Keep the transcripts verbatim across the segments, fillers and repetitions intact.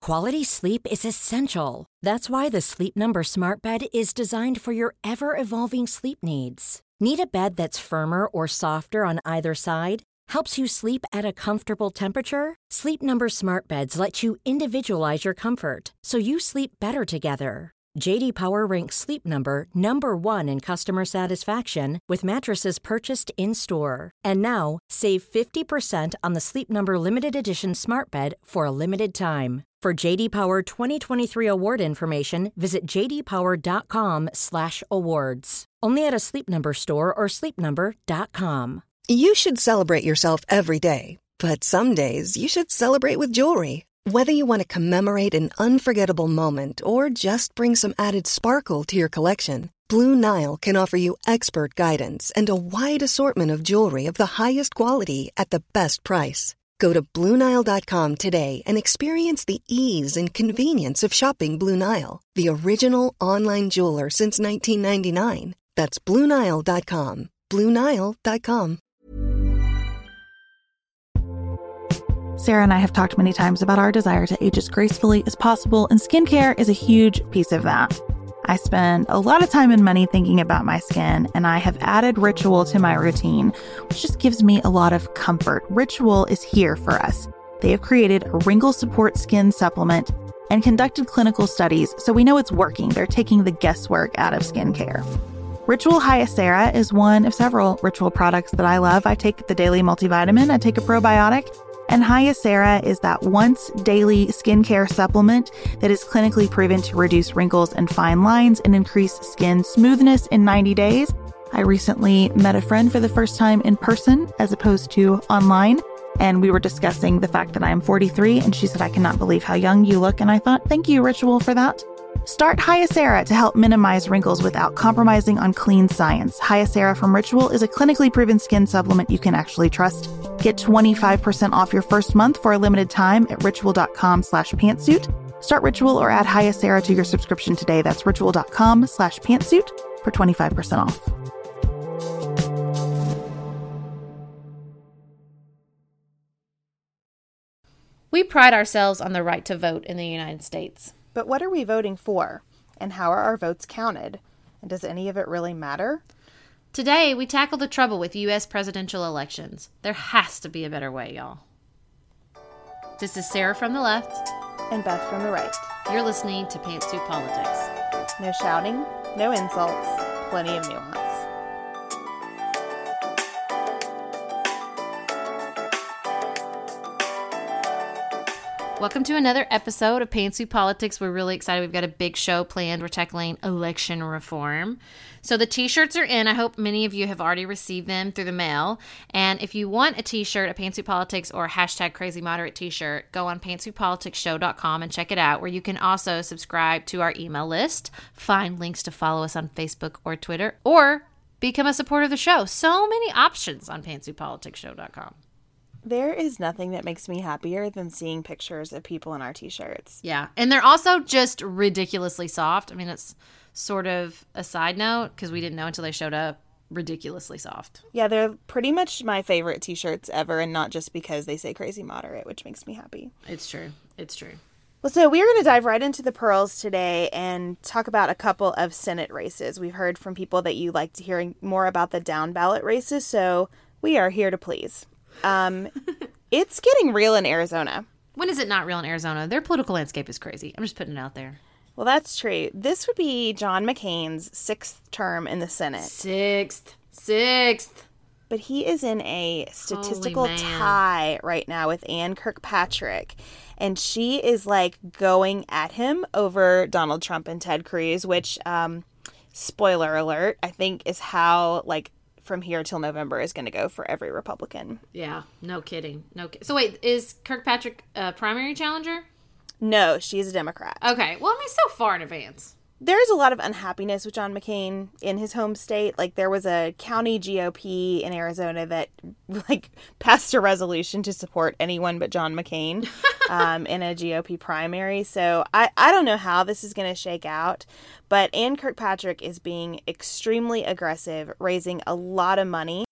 Quality sleep is essential. That's why the Sleep Number Smart Bed is designed for your ever-evolving sleep needs. Need a bed that's firmer or softer on either side? Helps you sleep at a comfortable temperature? Sleep Number Smart Beds let you individualize your comfort, so you sleep better together. J D Power ranks Sleep Number number one in customer satisfaction with mattresses purchased in-store. And now, save fifty percent on the Sleep Number Limited Edition Smart Bed for a limited time. For J D Power twenty twenty-three award information, visit j d power dot com slash awards. Only at a Sleep Number store or sleep number dot com. You should celebrate yourself every day, but some days you should celebrate with jewelry. Whether you want to commemorate an unforgettable moment or just bring some added sparkle to your collection, Blue Nile can offer you expert guidance and a wide assortment of jewelry of the highest quality at the best price. Go to blue nile dot com today and experience the ease and convenience of shopping Blue Nile, the original online jeweler since nineteen ninety-nine. That's blue nile dot com. blue nile dot com. Sarah and I have talked many times about our desire to age as gracefully as possible, and skincare is a huge piece of that. I spend a lot of time and money thinking about my skin, and I have added Ritual to my routine, which just gives me a lot of comfort. Ritual is here for us. They have created a wrinkle support skin supplement and conducted clinical studies, so we know it's working. They're taking the guesswork out of skincare. Ritual Hyacera is one of several Ritual products that I love. I take the daily multivitamin, I take a probiotic, and Hyacera is that once daily skincare supplement that is clinically proven to reduce wrinkles and fine lines and increase skin smoothness in ninety days. I recently met a friend for the first time in person as opposed to online, and we were discussing the fact that I am forty-three, and she said, "I cannot believe how young you look." And I thought, thank you, Ritual, for that. Start Hyacera to help minimize wrinkles without compromising on clean science. Hyacera from Ritual is a clinically proven skin supplement you can actually trust. Get twenty-five percent off your first month for a limited time at ritual dot com slash pantsuit. Start Ritual or add Hyacera to your subscription today. That's ritual dot com slash pantsuit for twenty-five percent off. We pride ourselves on the right to vote in the United States. But what are we voting for? And how are our votes counted? And does any of it really matter? Today, we tackle the trouble with U S presidential elections. There has to be a better way, y'all. This is Sarah from the left. And Beth from the right. You're listening to Pantsuit Politics. No shouting, no insults, plenty of nuance. Welcome to another episode of Pantsuit Politics. We're really excited. We've got a big show planned. We're tackling election reform. So the t-shirts are in. I hope many of you have already received them through the mail. And if you want a t-shirt, a Pantsuit Politics or a hashtag Crazy Moderate t-shirt, go on pantsuit politics show dot com and check it out, where you can also subscribe to our email list, find links to follow us on Facebook or Twitter, or become a supporter of the show. So many options on pantsuit politics show dot com. There is nothing that makes me happier than seeing pictures of people in our t-shirts. Yeah, and they're also just ridiculously soft. I mean, it's sort of a side note because we didn't know until they showed up. Ridiculously soft. Yeah, they're pretty much my favorite t-shirts ever, and not just because they say Crazy Moderate, which makes me happy. It's true. It's true. Well, so we're going to dive right into the pearls today and talk about a couple of Senate races. We've heard from people that you like to hear more about the down ballot races, so we are here to please. Um, it's getting real in Arizona. When is it not real in Arizona? Their political landscape is crazy. I'm just putting it out there. Well, that's true. This would be John McCain's sixth term in the Senate. Sixth. Sixth. But he is in a statistical tie right now with Ann Kirkpatrick. And she is, like, going at him over Donald Trump and Ted Cruz, which, um, spoiler alert, I think is how, like, from here till November is going to go for every Republican. Yeah, no kidding. No. Ki- so wait, is Kirkpatrick a primary challenger? No, she's a Democrat. Okay, well, I mean, so far in advance. There's a lot of unhappiness with John McCain in his home state. Like, there was a county G O P in Arizona that, like, passed a resolution to support anyone but John McCain um, in a G O P primary. So I, I don't know how this is going to shake out. But Ann Kirkpatrick is being extremely aggressive, raising a lot of money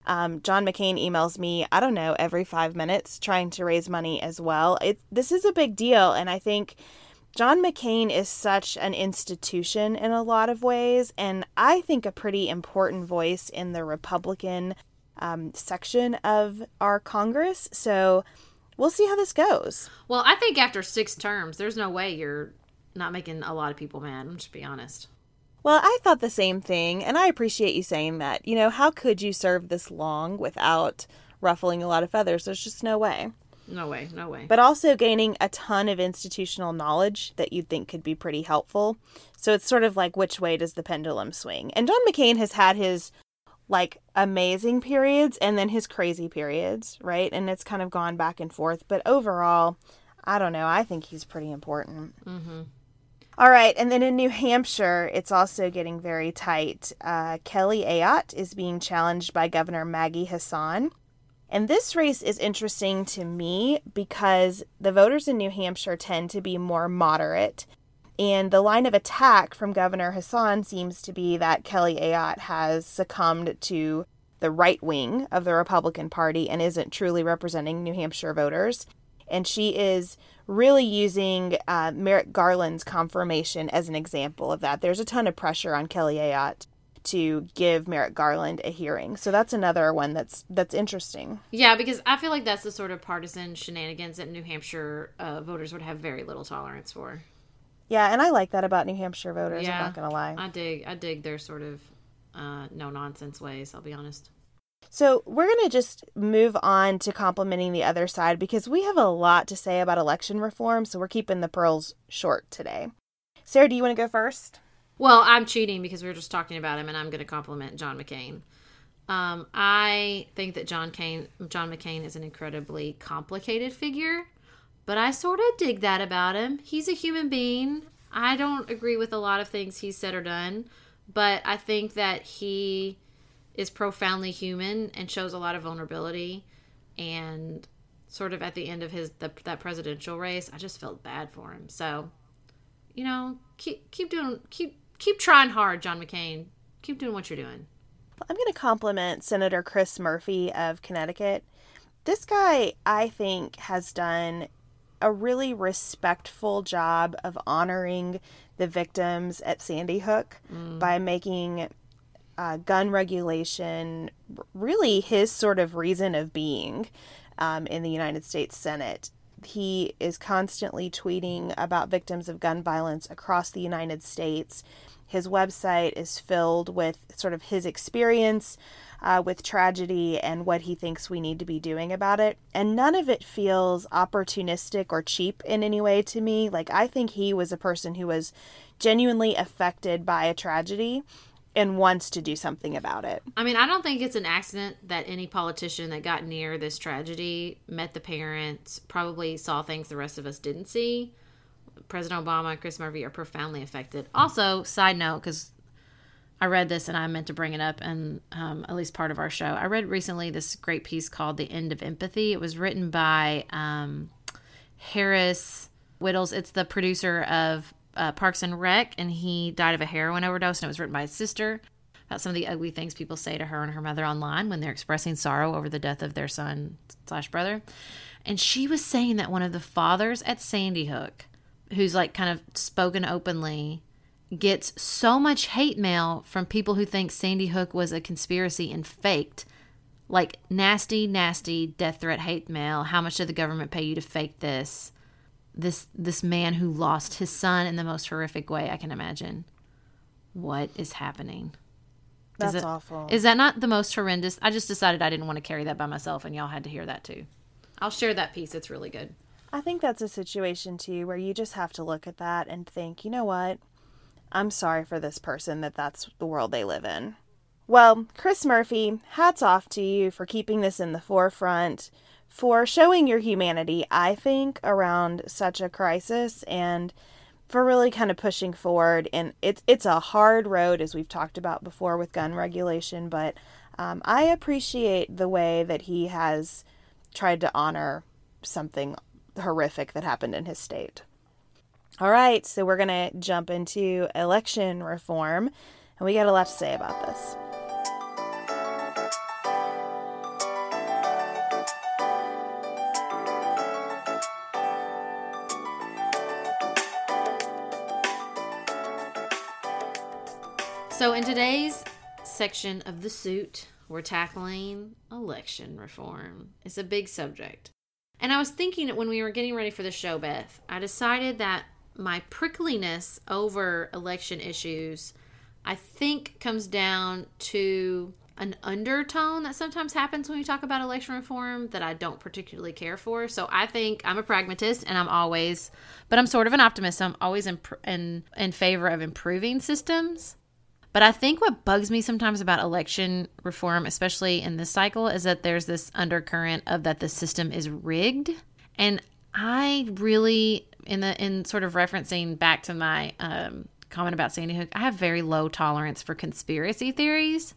Um, John McCain emails me, I don't know, every five minutes trying to raise money as well. It, this is a big deal. And I think John McCain is such an institution in a lot of ways. And I think a pretty important voice in the Republican um, section of our Congress. So we'll see how this goes. Well, I think after six terms, there's no way you're not making a lot of people mad. I'm just be honest. Well, I thought the same thing, and I appreciate you saying that. You know, how could you serve this long without ruffling a lot of feathers? There's just no way. No way, no way. But also gaining a ton of institutional knowledge that you'd think could be pretty helpful. So it's sort of like, which way does the pendulum swing? And John McCain has had his, like, amazing periods and then his crazy periods, right? And it's kind of gone back and forth. But overall, I don't know. I think he's pretty important. Mm-hmm. All right, and then in New Hampshire, it's also getting very tight. Uh, Kelly Ayotte is being challenged by Governor Maggie Hassan. And this race is interesting to me because the voters in New Hampshire tend to be more moderate. And the line of attack from Governor Hassan seems to be that Kelly Ayotte has succumbed to the right wing of the Republican Party and isn't truly representing New Hampshire voters. And she is really using uh, Merrick Garland's confirmation as an example of that. There's a ton of pressure on Kelly Ayotte to give Merrick Garland a hearing. So that's another one that's that's interesting. Yeah, because I feel like that's the sort of partisan shenanigans that New Hampshire uh, voters would have very little tolerance for. Yeah, and I like that about New Hampshire voters, yeah, I'm not going to lie. I dig, I dig their sort of uh, no-nonsense ways, I'll be honest. So we're going to just move on to complimenting the other side because we have a lot to say about election reform, so we're keeping the pearls short today. Sarah, do you want to go first? Well, I'm cheating because we were just talking about him, and I'm going to compliment John McCain. Um, I think that John, Kane, John McCain is an incredibly complicated figure, but I sort of dig that about him. He's a human being. I don't agree with a lot of things he's said or done, but I think that he is profoundly human and shows a lot of vulnerability. And sort of at the end of his the, that presidential race, I just felt bad for him. So, you know, keep keep doing keep keep trying hard, John McCain. Keep doing what you're doing. I'm going to compliment Senator Chris Murphy of Connecticut. This guy, I think, has done a really respectful job of honoring the victims at Sandy Hook mm. by making Uh, gun regulation really his sort of reason of being um, in the United States Senate. He is constantly tweeting about victims of gun violence across the United States. His website is filled with sort of his experience uh, with tragedy and what he thinks we need to be doing about it. And none of it feels opportunistic or cheap in any way to me. Like, I think he was a person who was genuinely affected by a tragedy and wants to do something about it. I mean, I don't think it's an accident that any politician that got near this tragedy met the parents, probably saw things the rest of us didn't see. President Obama and Chris Murphy are profoundly affected. Also, side note, because I read this and I meant to bring it up in um, at least part of our show. I read recently this great piece called The End of Empathy. It was written by um, Harris Whittles. It's the producer of Uh, Parks and Rec, and he died of a heroin overdose, and it was written by his sister about some of the ugly things people say to her and her mother online when they're expressing sorrow over the death of their son slash brother. And she was saying that one of the fathers at Sandy Hook, who's like kind of spoken openly, gets so much hate mail from people who think Sandy Hook was a conspiracy and faked, like nasty, nasty death threat hate mail. How much did the government pay you to fake this? This this man who lost his son in the most horrific way I can imagine. What is happening? That's is it, awful. Is that not the most horrendous? I just decided I didn't want to carry that by myself, and y'all had to hear that too. I'll share that piece. It's really good. I think that's a situation too where you just have to look at that and think, you know what? I'm sorry for this person that that's the world they live in. Well, Chris Murphy, hats off to you for keeping this in the forefront, for showing your humanity, I think, around such a crisis, and for really kind of pushing forward. And it's it's a hard road, as we've talked about before with gun regulation, but um, I appreciate the way that he has tried to honor something horrific that happened in his state. All right, so we're going to jump into election reform, and we got a lot to say about this. So in today's section of the suit, we're tackling election reform. It's a big subject. And I was thinking that when we were getting ready for the show, Beth, I decided that my prickliness over election issues, I think, comes down to an undertone that sometimes happens when we talk about election reform that I don't particularly care for. So I think I'm a pragmatist, and I'm always, but I'm sort of an optimist. So I'm always in, in, in favor of improving systems. But I think what bugs me sometimes about election reform, especially in this cycle, is that there's this undercurrent of that the system is rigged. And I really, in the in sort of referencing back to my um, comment about Sandy Hook, I have very low tolerance for conspiracy theories.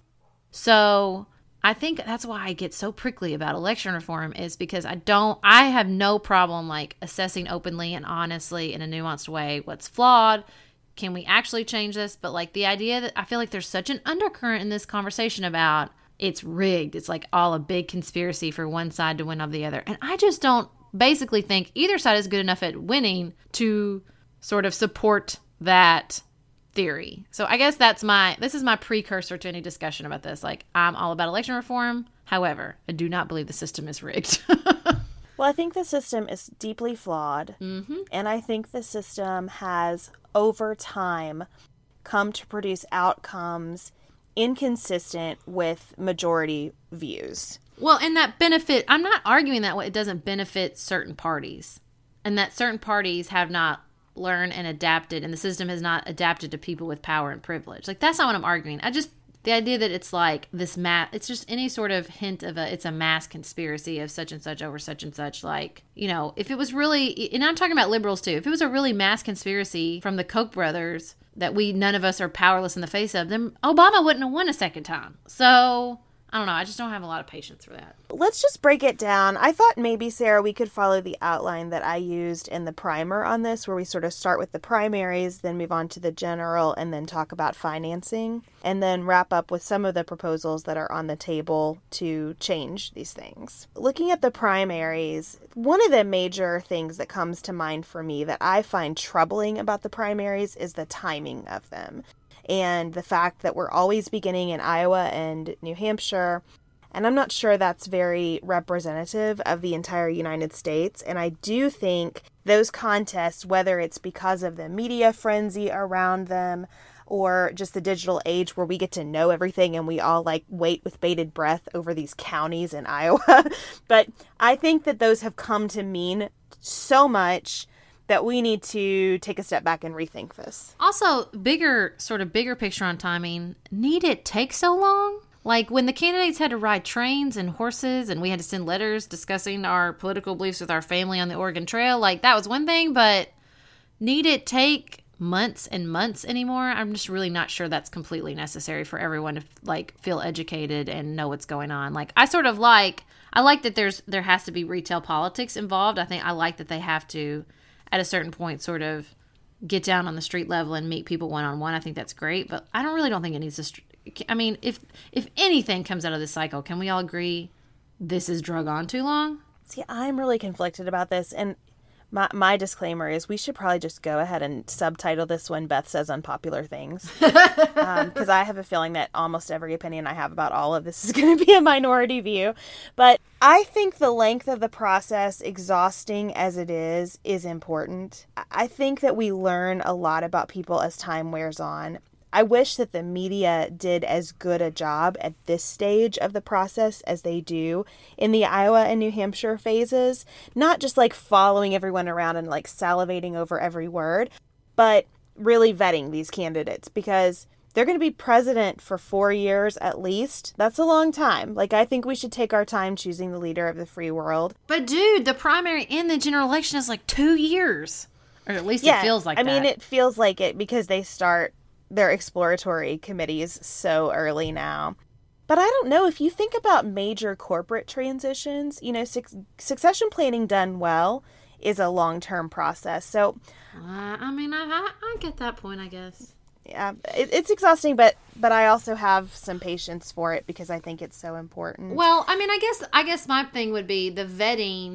So I think that's why I get so prickly about election reform, is because I don't, I have no problem like assessing openly and honestly in a nuanced way what's flawed. Can we actually change this? But like the idea that I feel like there's such an undercurrent in this conversation about it's rigged. It's like all a big conspiracy for one side to win over the other. And I just don't basically think either side is good enough at winning to sort of support that theory. So I guess that's my, this is my precursor to any discussion about this. Like, I'm all about election reform. However, I do not believe the system is rigged. Well, I think the system is deeply flawed. Mm-hmm. And I think the system has, over time, come to produce outcomes inconsistent with majority views. Well, and that benefit, I'm not arguing that it doesn't benefit certain parties, and that certain parties have not learned and adapted, and the system has not adapted to people with power and privilege. Like, that's not what I'm arguing. I just, the idea that it's like this mass, it's just any sort of hint of a, it's a mass conspiracy of such and such over such and such. Like, you know, if it was really, and I'm talking about liberals too, if it was a really mass conspiracy from the Koch brothers that we, none of us are powerless in the face of, then Obama wouldn't have won a second time. So I don't know. I just don't have a lot of patience for that. Let's just break it down. I thought maybe, Sarah, we could follow the outline that I used in the primer on this, where we sort of start with the primaries, then move on to the general, and then talk about financing, and then wrap up with some of the proposals that are on the table to change these things. Looking at the primaries, one of the major things that comes to mind for me that I find troubling about the primaries is the timing of them. And the fact that we're always beginning in Iowa and New Hampshire. And I'm not sure that's very representative of the entire United States. And I do think those contests, whether it's because of the media frenzy around them or just the digital age where we get to know everything and we all like wait with bated breath over these counties in Iowa. But I think that those have come to mean so much that we need to take a step back and rethink this. Also, bigger, sort of bigger picture on timing, need it take so long? Like, when the candidates had to ride trains and horses and we had to send letters discussing our political beliefs with our family on the Oregon Trail, like, that was one thing, but need it take months and months anymore? I'm just really not sure that's completely necessary for everyone to, like, feel educated and know what's going on. Like, I sort of like, I like that there's, there has to be retail politics involved. I think I like that they have to, at a certain point, sort of get down on the street level and meet people one-on-one. I think that's great, but I don't really don't think it needs to, I mean, if if anything comes out of this cycle, can we all agree this is drug on too long? See, I'm really conflicted about this, and my my disclaimer is we should probably just go ahead and subtitle this when Beth says unpopular things, because um, I have a feeling that almost every opinion I have about all of this is going to be a minority view. But I think the length of the process, exhausting as it is, is important. I think that we learn a lot about people as time wears on. I wish that the media did as good a job at this stage of the process as they do in the Iowa and New Hampshire phases. Not just like following everyone around and like salivating over every word, but really vetting these candidates, because they're going to be president for four years at least. That's a long time. Like, I think we should take our time choosing the leader of the free world. But dude, the primary and the general election is like two years. Or at least yeah, it feels like I that. I mean, it feels like it because they start their exploratory committees so early now. But I don't know, if you think about major corporate transitions, you know, su- succession planning done well is a long-term process. So, uh, I mean, I, I I get that point, I guess. Yeah, it, it's exhausting, but but I also have some patience for it because I think it's so important. Well, I mean, I guess I guess my thing would be the vetting.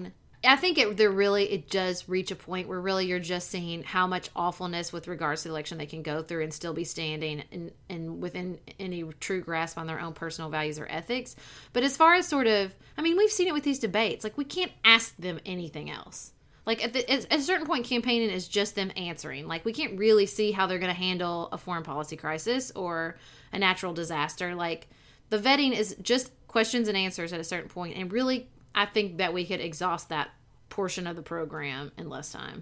I think it there really it does reach a point where really you're just seeing how much awfulness with regards to the election they can go through and still be standing and, and within any true grasp on their own personal values or ethics. But as far as sort of, I mean, we've seen it with these debates. Like, we can't ask them anything else. Like, at, the, at a certain point, campaigning is just them answering. Like, we can't really see how they're going to handle a foreign policy crisis or a natural disaster. Like, the vetting is just questions and answers at a certain point, and really, I think that we could exhaust that portion of the program in less time.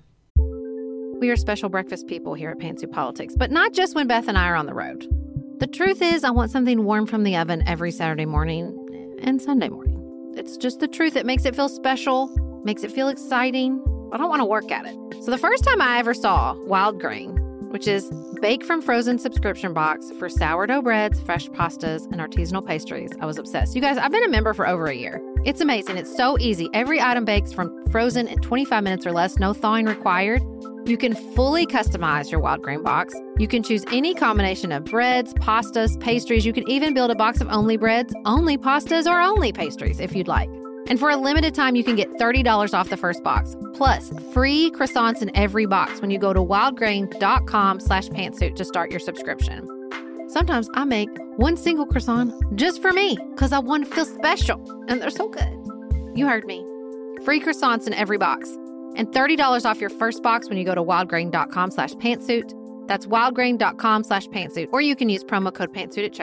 We are special breakfast people here at Pantsuit Politics, but not just when Beth and I are on the road. The truth is, I want something warm from the oven every Saturday morning and Sunday morning. It's just the truth. It makes it feel special, makes it feel exciting. I don't want to work at it. So the first time I ever saw Wild Grain, which is bake from frozen subscription box for sourdough breads, fresh pastas, and artisanal pastries, I was obsessed. You guys, I've been a member for over a year. It's amazing. It's so easy. Every item bakes from frozen in twenty-five minutes or less, no thawing required. You can fully customize your Wild Grain box. You can choose any combination of breads, pastas, pastries. You can even build a box of only breads, only pastas, or only pastries if you'd like. And for a limited time, you can get thirty dollars off the first box, plus free croissants in every box when you go to wildgrain.com slash pantsuit to start your subscription. Sometimes I make one single croissant just for me because I want to feel special, and they're so good. You heard me. Free croissants in every box, and thirty dollars off your first box when you go to wildgrain.com slash pantsuit. That's wildgrain.com slash pantsuit, or you can use promo code pantsuit at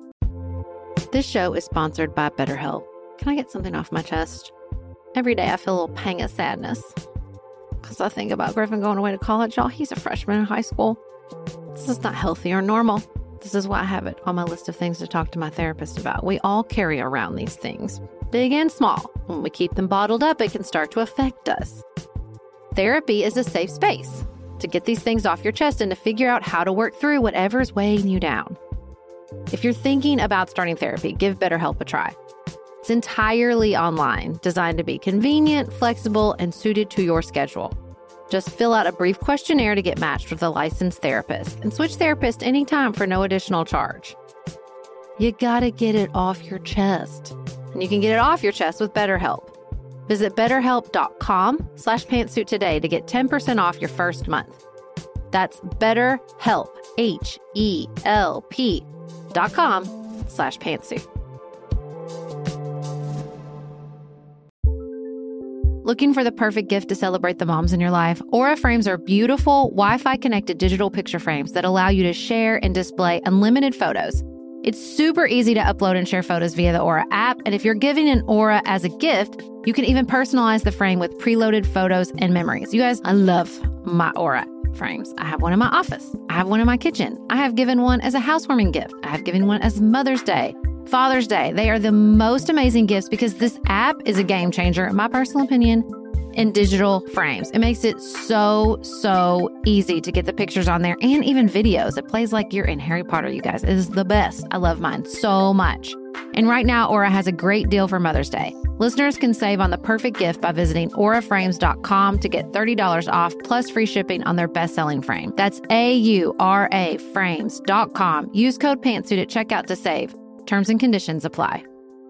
checkout. This show is sponsored by BetterHelp. Can I get something off my chest? Every day I feel a little pang of sadness because I think about Griffin going away to college. Y'all, he's a freshman in high school. This is not healthy or normal. This is why I have it on my list of things to talk to my therapist about. We all carry around these things, big and small. When we keep them bottled up, it can start to affect us. Therapy is a safe space to get these things off your chest and to figure out how to work through whatever's weighing you down. If you're thinking about starting therapy, give BetterHelp a try. It's entirely online, designed to be convenient, flexible, and suited to your schedule. Just fill out a brief questionnaire to get matched with a licensed therapist and switch therapists anytime for no additional charge. You gotta get it off your chest. And you can get it off your chest with BetterHelp. Visit betterhelp.com slash pantsuit today to get ten percent off your first month. That's BetterHelp, H E L P dot com slash pantsuit. Looking for the perfect gift to celebrate the moms in your life? Aura frames are beautiful, Wi-Fi connected digital picture frames that allow you to share and display unlimited photos. It's super easy to upload and share photos via the Aura app, and if you're giving an Aura as a gift, you can even personalize the frame with preloaded photos and memories. You guys, I love my Aura frames. I have one in my office. I have one in my kitchen. I have given one as a housewarming gift. I have given one as Mother's Day, Father's Day. They are the most amazing gifts because this app is a game changer, in my personal opinion, in digital frames. It makes it so, so easy to get the pictures on there and even videos. It plays like you're in Harry Potter, you guys. It is the best. I love mine so much. And right now, Aura has a great deal for Mother's Day. Listeners can save on the perfect gift by visiting aura frames dot com to get thirty dollars off plus free shipping on their best-selling frame. That's A U R A frames dot com. Use code PANTSUIT at checkout to save. Terms and conditions apply.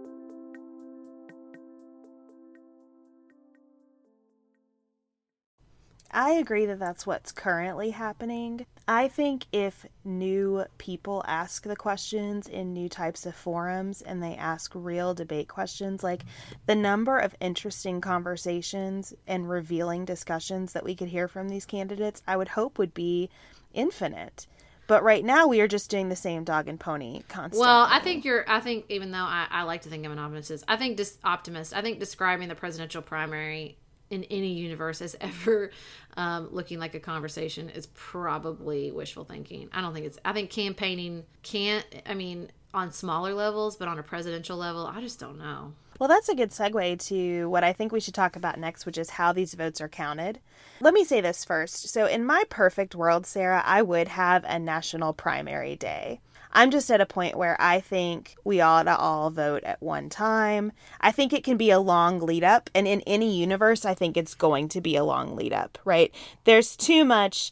I agree that that's what's currently happening. I think if new people ask the questions in new types of forums and they ask real debate questions, like the number of interesting conversations and revealing discussions that we could hear from these candidates, I would hope would be infinite. But right now we are just doing the same dog and pony constantly. Well, I think you're, I think even though I, I like to think I'm an optimist, I think dis- optimist, I think describing the presidential primary in any universe as ever um, looking like a conversation is probably wishful thinking. I don't think it's, I think campaigning can't, I mean, on smaller levels, but on a presidential level, I just don't know. Well, that's a good segue to what I think we should talk about next, which is how these votes are counted. Let me say this first. So in my perfect world, Sarah, I would have a national primary day. I'm just at a point where I think we ought to all vote at one time. I think it can be a long lead up. And in any universe, I think it's going to be a long lead up, right? There's too much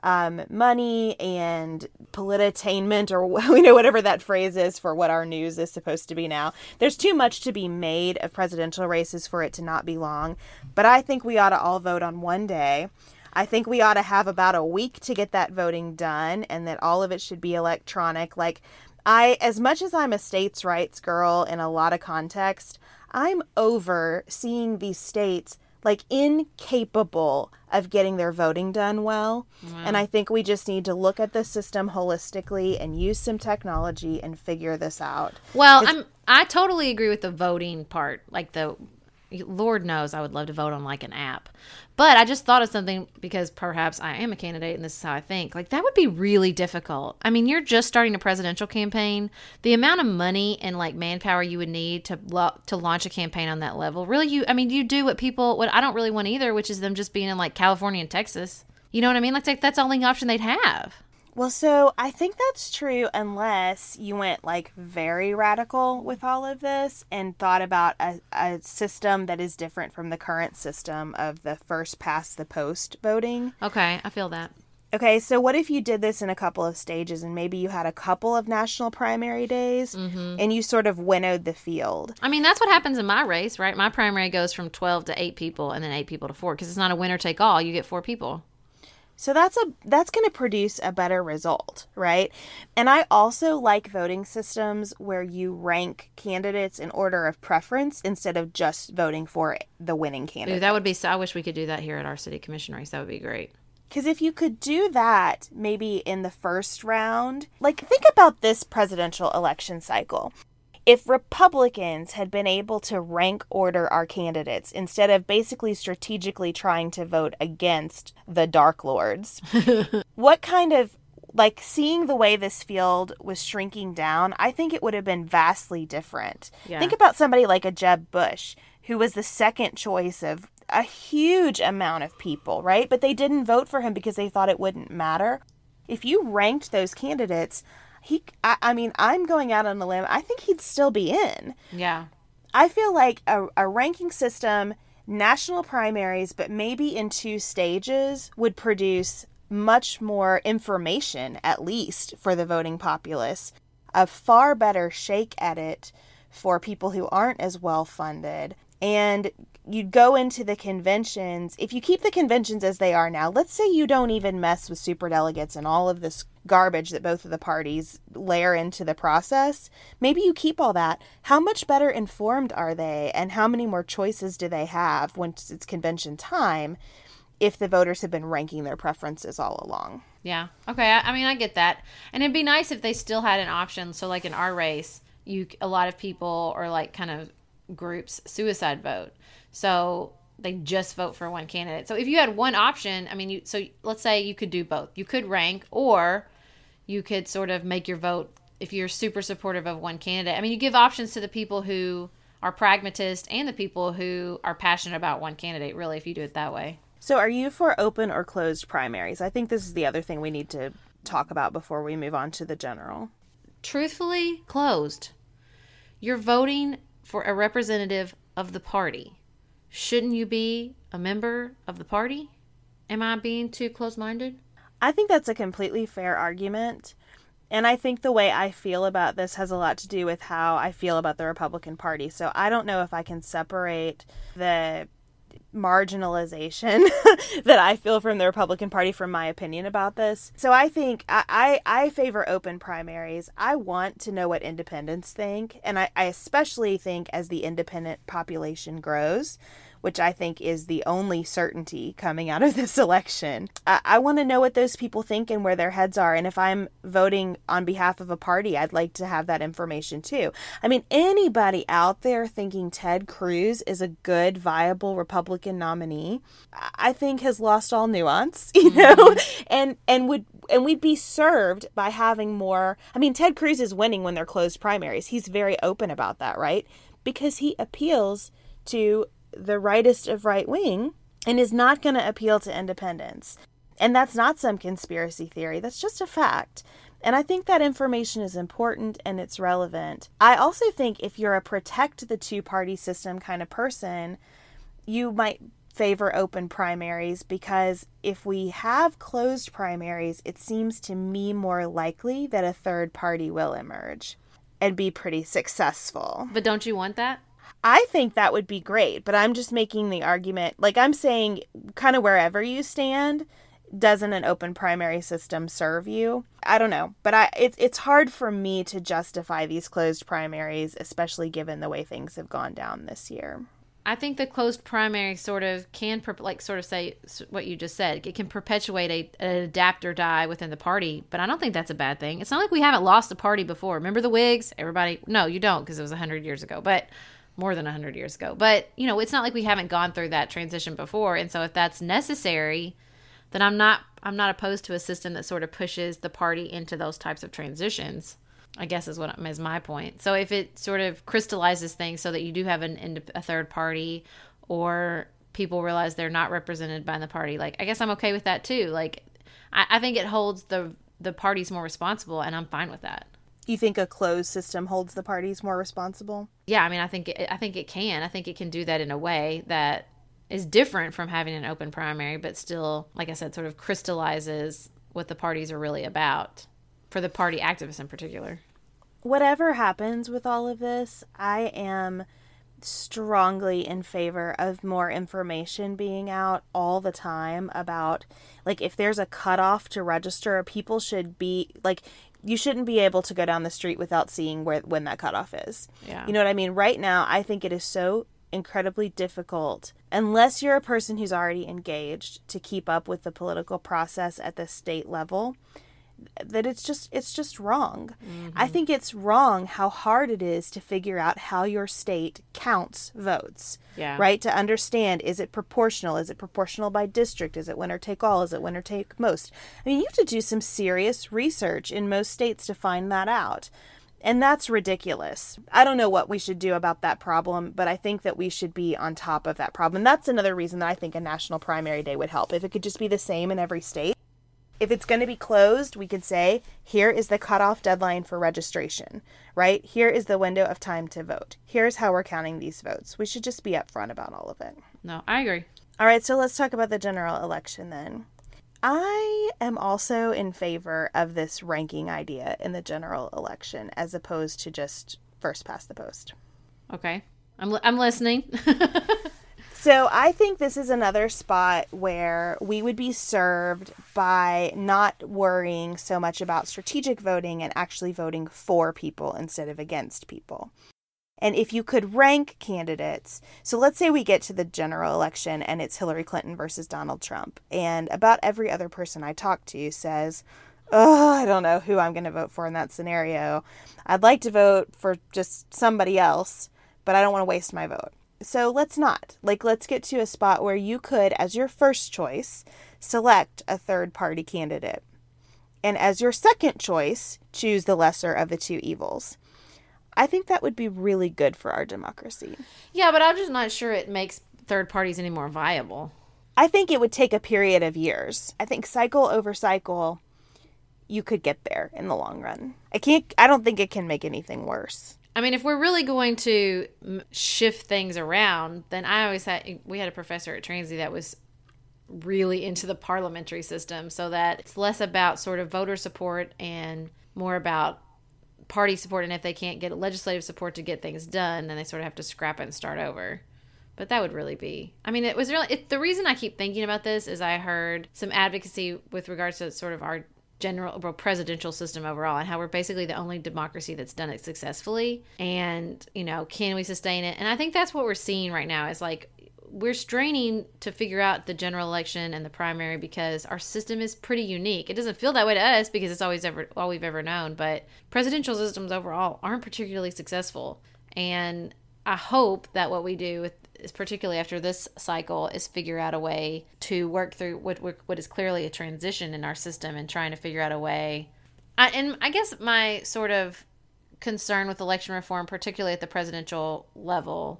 um, money and politainment, or you know, whatever that phrase is for what our news is supposed to be now. There's too much to be made of presidential races for it to not be long. But I think we ought to all vote on one day. I think we ought to have about a week to get that voting done, and that all of it should be electronic. Like, I, as much as I'm a states' rights girl in a lot of context, I'm over seeing these states like incapable of getting their voting done well. Wow. And I think we just need to look at the system holistically and use some technology and figure this out. Well, I'm I totally agree with the voting part. Like, the Lord knows I would love to vote on like an app. But I just thought of something, because perhaps I am a candidate and this is how I think. Like, that would be really difficult. I mean, you're just starting a presidential campaign. The amount of money and like manpower you would need to lo- to launch a campaign on that level. Really, you I mean, you do what people, what I don't really want either, which is them just being in like California and Texas. You know what I mean? Like, that's the only option they'd have. Well, so I think that's true unless you went like very radical with all of this and thought about a, a system that is different from the current system of the first past the post voting. Okay, I feel that. Okay, so what if you did this in a couple of stages, and maybe you had a couple of national primary days, mm-hmm. and you sort of winnowed the field? I mean, that's what happens in my race, right? My primary goes from twelve to eight people and then eight people to four, because it's not a winner take all. You get four people. So that's a that's going to produce a better result, right? And I also like voting systems where you rank candidates in order of preference instead of just voting for the winning candidate. Ooh, that would be so. I wish we could do that here at our city commission race. That would be great. Because if you could do that maybe in the first round, like, think about this presidential election cycle. If Republicans had been able to rank order our candidates instead of basically strategically trying to vote against the Dark Lords, what kind of, like, seeing the way this field was shrinking down, I think it would have been vastly different. Yeah. Think about somebody like a Jeb Bush, who was the second choice of a huge amount of people, right? But they didn't vote for him because they thought it wouldn't matter. If you ranked those candidates, He, I, I mean, I'm going out on a limb. I think he'd still be in. Yeah. I feel like a, a ranking system, national primaries, but maybe in two stages, would produce much more information, at least, for the voting populace. A far better shake at it for people who aren't as well funded. And you'd go into the conventions. If you keep the conventions as they are now, let's say you don't even mess with superdelegates and all of this garbage that both of the parties layer into the process. Maybe you keep all that. How much better informed are they, and how many more choices do they have once it's convention time if the voters have been ranking their preferences all along? Yeah. Okay. I, I mean, I get that. And it'd be nice if they still had an option. So like in our race, you a lot of people or like kind of groups suicide vote. So they just vote for one candidate. So if you had one option, I mean, you so let's say you could do both. You could rank, or you could sort of make your vote if you're super supportive of one candidate. I mean, you give options to the people who are pragmatist and the people who are passionate about one candidate, really, if you do it that way. So are you for open or closed primaries? I think this is the other thing we need to talk about before we move on to the general. Truthfully, closed. You're voting for a representative of the party. Shouldn't you be a member of the party? Am I being too close-minded? I think that's a completely fair argument. And I think the way I feel about this has a lot to do with how I feel about the Republican Party. So I don't know if I can separate the marginalization that I feel from the Republican Party from my opinion about this. So I think I, I, I favor open primaries. I want to know what independents think. And I, I especially think as the independent population grows, which I think is the only certainty coming out of this election. I, I want to know what those people think and where their heads are. And if I'm voting on behalf of a party, I'd like to have that information too. I mean, anybody out there thinking Ted Cruz is a good, viable Republican nominee, I think has lost all nuance, you know, mm-hmm. and, and would, and we'd be served by having more. I mean, Ted Cruz is winning when they're closed primaries. He's very open about that, right? Because he appeals to the rightest of right wing and is not going to appeal to independents. And that's not some conspiracy theory. That's just a fact. And I think that information is important and it's relevant. I also think if you're a protect the two-party system kind of person, you might favor open primaries because if we have closed primaries, it seems to me more likely that a third party will emerge and be pretty successful. But don't you want that? I think that would be great, but I'm just making the argument, like I'm saying, kind of wherever you stand, doesn't an open primary system serve you? I don't know, but I it's it's hard for me to justify these closed primaries, especially given the way things have gone down this year. I think the closed primary sort of can, like, sort of say what you just said. It can perpetuate a, an adapt or die within the party, but I don't think that's a bad thing. It's not like we haven't lost a party before. Remember the Whigs? Everybody, no, you don't, because it was one hundred years ago, but more than one hundred years ago. But, you know, it's not like we haven't gone through that transition before, and so if that's necessary, then I'm not I'm not opposed to a system that sort of pushes the party into those types of transitions, I guess is what is my point. So if it sort of crystallizes things so that you do have an a third party, or people realize they're not represented by the party, like, I guess I'm okay with that too. Like, I, I think it holds the the parties more responsible, and I'm fine with that. You think a closed system holds the parties more responsible? Yeah, I mean, I think it, I think it can. I think it can do that in a way that is different from having an open primary, but still, like I said, sort of crystallizes what the parties are really about, for the party activists in particular. Whatever happens with all of this, I am strongly in favor of more information being out all the time about, like, if there's a cutoff to register, people should be, like, you shouldn't be able to go down the street without seeing where when that cutoff is. Yeah. You know what I mean? Right now, I think it is so incredibly difficult, unless you're a person who's already engaged, to keep up with the political process at the state level, that it's just it's just wrong. Mm-hmm. I think it's wrong how hard it is to figure out how your state counts votes. Yeah. Right? To understand, is it proportional? Is it proportional by district? Is it winner take all? Is it winner take most? I mean, you have to do some serious research in most states to find that out. And that's ridiculous. I don't know what we should do about that problem, but I think that we should be on top of that problem. That's another reason that I think a national primary day would help. If it could just be the same in every state. If it's going to be closed, we could say, here is the cutoff deadline for registration, right? Here is the window of time to vote. Here's how we're counting these votes. We should just be upfront about all of it. No, I agree. All right, so let's talk about the general election then. I am also in favor of this ranking idea in the general election, as opposed to just first past the post. Okay. I'm li- I'm listening. So I think this is another spot where we would be served by not worrying so much about strategic voting and actually voting for people instead of against people. And if you could rank candidates, so let's say we get to the general election and it's Hillary Clinton versus Donald Trump, and about every other person I talk to says, oh, I don't know who I'm going to vote for in that scenario. I'd like to vote for just somebody else, but I don't want to waste my vote. So let's not. Like, let's get to a spot where you could, as your first choice, select a third-party candidate. And as your second choice, choose the lesser of the two evils. I think that would be really good for our democracy. Yeah, but I'm just not sure it makes third parties any more viable. I think it would take a period of years. I think cycle over cycle, you could get there in the long run. I can't, I don't think it can make anything worse. I mean, if we're really going to shift things around, then I always had, we had a professor at Transy that was really into the parliamentary system, so that it's less about sort of voter support and more about party support. And if they can't get legislative support to get things done, then they sort of have to scrap it and start over. But that would really be, I mean, it was really, it, the reason I keep thinking about this is I heard some advocacy with regards to sort of our general well, presidential system overall, and how we're basically the only democracy that's done it successfully. And, you know, can we sustain it? And I think that's what we're seeing right now is like, we're straining to figure out the general election and the primary because our system is pretty unique. It doesn't feel that way to us because it's always ever all we've ever known, but presidential systems overall aren't particularly successful. And I hope that what we do with is particularly after this cycle is figure out a way to work through what what is clearly a transition in our system and trying to figure out a way. I, and I guess my sort of concern with election reform, particularly at the presidential level,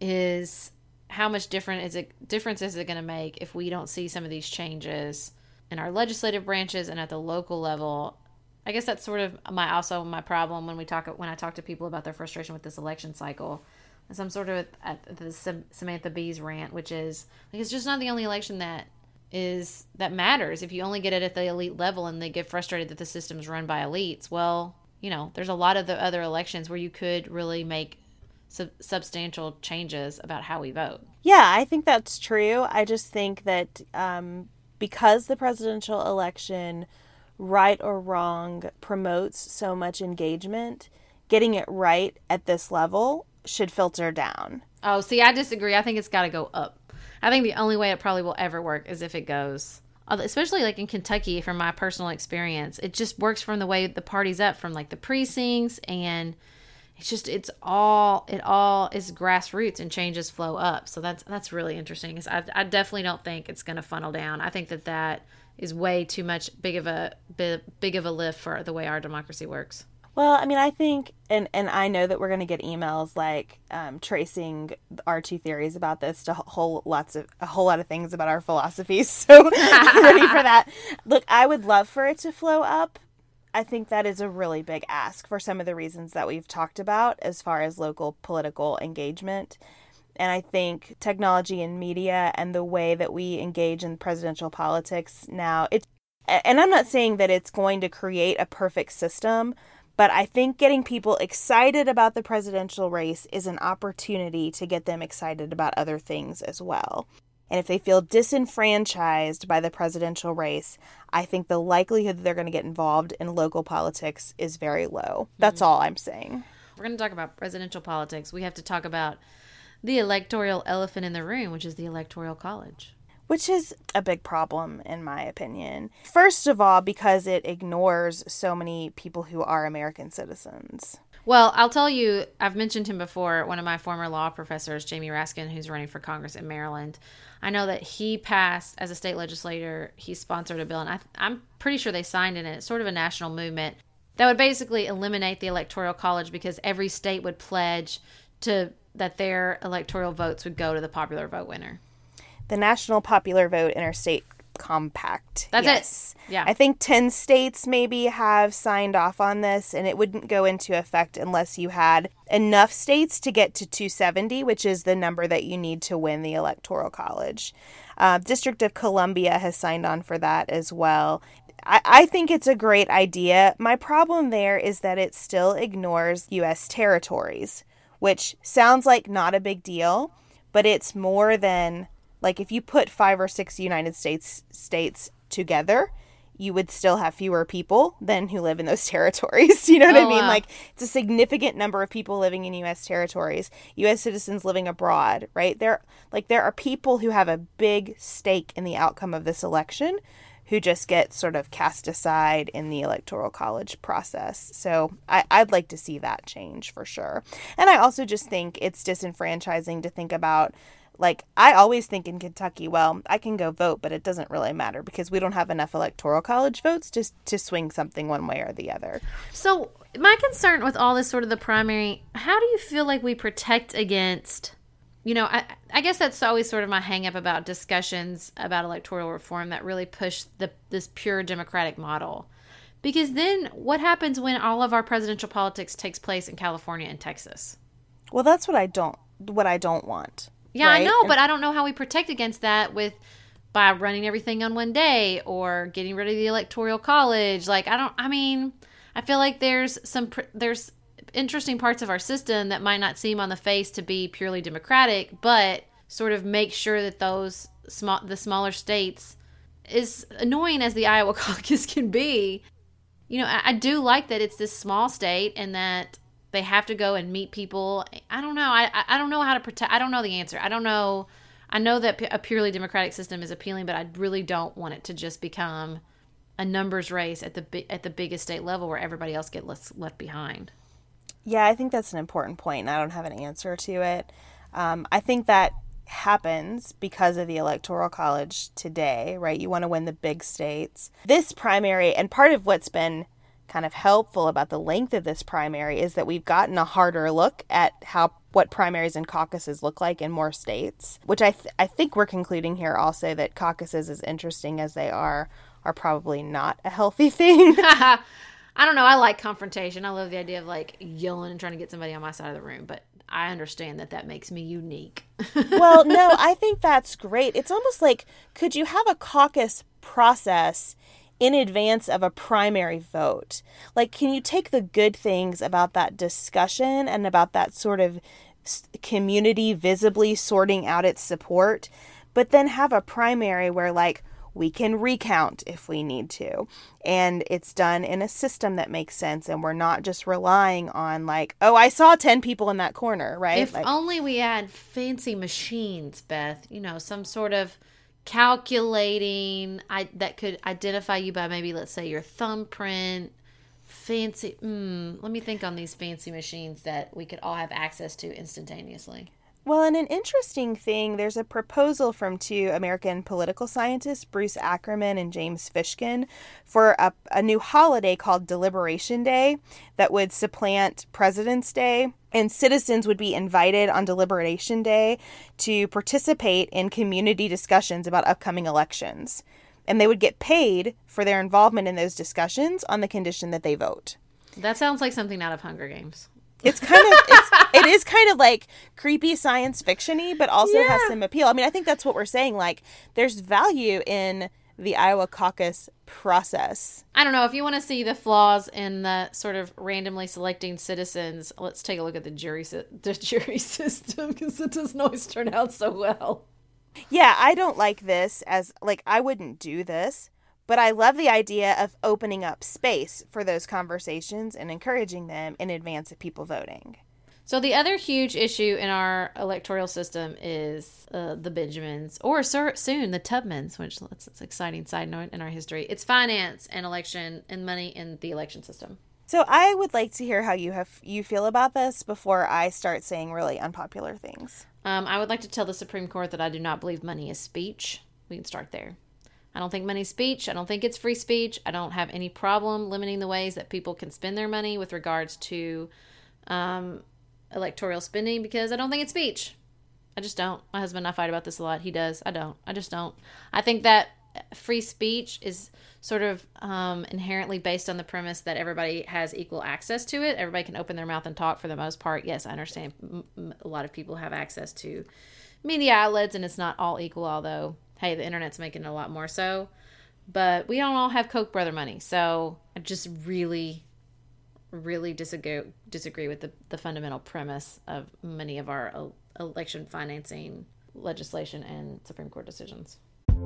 is how much different is it difference is it going to make if we don't see some of these changes in our legislative branches and at the local level. I guess that's sort of my also my problem when we talk when I talk to people about their frustration with this election cycle. some sort of at the Samantha Bee's rant, which is like it's just not the only election that is that matters. If you only get it at the elite level and they get frustrated that the system's run by elites, well, you know, there's a lot of the other elections where you could really make sub- substantial changes about how we vote. Yeah, I think that's true. I just think that um, because the presidential election, right or wrong, promotes so much engagement, getting it right at this level should filter down. Oh, see, I disagree. I think it's got to go up. I think the only way it probably will ever work is if it goes, especially like in Kentucky, from my personal experience, it just works from the way the party's up, from like the precincts, and it's just, it's all, it all is grassroots and changes flow up. So that's, that's really interesting. I, I definitely don't think it's going to funnel down. I think that that is way too much big of a, big, big of a lift for the way our democracy works. Well, I mean, I think, and, and I know that we're going to get emails like um, tracing our two theories about this to whole lots of a whole lot of things about our philosophies. So get ready for that. Look, I would love for it to flow up. I think that is a really big ask for some of the reasons that we've talked about as far as local political engagement. And I think technology and media and the way that we engage in presidential politics now, it, and I'm not saying that it's going to create a perfect system, but I think getting people excited about the presidential race is an opportunity to get them excited about other things as well. And if they feel disenfranchised by the presidential race, I think the likelihood that they're going to get involved in local politics is very low. That's mm-hmm. all I'm saying. We're going to talk about presidential politics. We have to talk about the electoral elephant in the room, which is the Electoral College. Which is a big problem, in my opinion. First of all, because it ignores so many people who are American citizens. Well, I'll tell you, I've mentioned him before, one of my former law professors, Jamie Raskin, who's running for Congress in Maryland. I know that he passed, as a state legislator, he sponsored a bill, and I, I'm pretty sure they signed it, and it's sort of a national movement that would basically eliminate the Electoral College because every state would pledge to that their electoral votes would go to the popular vote winner. The National Popular Vote Interstate Compact. That's yes. it. Yeah. I think ten states maybe have signed off on this, and it wouldn't go into effect unless you had enough states to get to two seventy, which is the number that you need to win the Electoral College. Uh, District of Columbia has signed on for that as well. I, I think it's a great idea. My problem there is that it still ignores U S territories, which sounds like not a big deal, but it's more than... Like, if you put five or six United States states together, you would still have fewer people than who live in those territories. You know what oh, I mean? Wow. Like, it's a significant number of people living in U S territories, U S citizens living abroad, right? There, like, there are people who have a big stake in the outcome of this election who just get sort of cast aside in the Electoral College process. So I, I'd like to see that change for sure. And I also just think it's disenfranchising to think about, like, I always think in Kentucky, well, I can go vote, but it doesn't really matter because we don't have enough Electoral College votes to, to swing something one way or the other. So my concern with all this sort of the primary, how do you feel like we protect against, you know, I, I guess that's always sort of my hang up about discussions about electoral reform that really push the this pure democratic model. Because then what happens when all of our presidential politics takes place in California and Texas? Well, that's what I don't, what I don't want. Yeah, right? I know, but I don't know how we protect against that with by running everything on one day or getting rid of the Electoral College. Like, I don't, I mean, I feel like there's some, there's interesting parts of our system that might not seem on the face to be purely democratic, but sort of make sure that those small, the smaller states, as annoying as the Iowa caucus can be, you know, I, I do like that it's this small state and that they have to go and meet people. I don't know. I I don't know how to protect. I don't know the answer. I don't know. I know that a purely democratic system is appealing, but I really don't want it to just become a numbers race at the at the biggest state level where everybody else gets left, left behind. Yeah, I think that's an important point, and I don't have an answer to it. Um, I think that happens because of the Electoral College today, right? You want to win the big states. This primary, and part of what's been kind of helpful about the length of this primary is that we've gotten a harder look at how what primaries and caucuses look like in more states, which I th- I think we're concluding here also that caucuses, as interesting as they are, are probably not a healthy thing. I don't know. I like confrontation. I love the idea of like yelling and trying to get somebody on my side of the room, but I understand that that makes me unique. Well, no, I think that's great. It's almost like, could you have a caucus process in advance of a primary vote? Like, can you take the good things about that discussion and about that sort of community visibly sorting out its support, but then have a primary where, like, we can recount if we need to, and it's done in a system that makes sense, and we're not just relying on, like, oh, I saw ten people in that corner, right? If like, only we had fancy machines, Beth, you know, some sort of calculating I, that could identify you by maybe, let's say, your thumbprint. Fancy, mm, let me think on these fancy machines that we could all have access to instantaneously. Well, and an interesting thing, there's a proposal from two American political scientists, Bruce Ackerman and James Fishkin, for a, a new holiday called Deliberation Day that would supplant President's Day. And citizens would be invited on Deliberation Day to participate in community discussions about upcoming elections. And they would get paid for their involvement in those discussions on the condition that they vote. That sounds like something out of Hunger Games. It's kind of, it's, it is kind of like creepy science fiction-y, but also yeah. has some appeal. I mean, I think that's what we're saying. Like, there's value in the Iowa caucus process. I don't know. If you want to see the flaws in the sort of randomly selecting citizens, let's take a look at the jury, the jury system, because it doesn't always turn out so well. Yeah, I don't like this as, like, I wouldn't do this. But I love the idea of opening up space for those conversations and encouraging them in advance of people voting. So the other huge issue in our electoral system is uh, the Benjamins, or so, soon the Tubmans, which that's an exciting side note in our history. It's finance and election and money in the election system. So I would like to hear how you have you feel about this before I start saying really unpopular things. Um, I would like to tell the Supreme Court that I do not believe money is speech. We can start there. I don't think money's speech. I don't think it's free speech. I don't have any problem limiting the ways that people can spend their money with regards to um, electoral spending, because I don't think it's speech. I just don't. My husband and I fight about this a lot. He does. I don't. I just don't. I think that free speech is sort of um, inherently based on the premise that everybody has equal access to it. Everybody can open their mouth and talk for the most part. Yes, I understand a lot of people have access to media outlets, and it's not all equal, although, hey, the internet's making it a lot more so. But we don't all have Koch brother money. So I just really, really disagree disagree with the, the fundamental premise of many of our el- election financing legislation and Supreme Court decisions.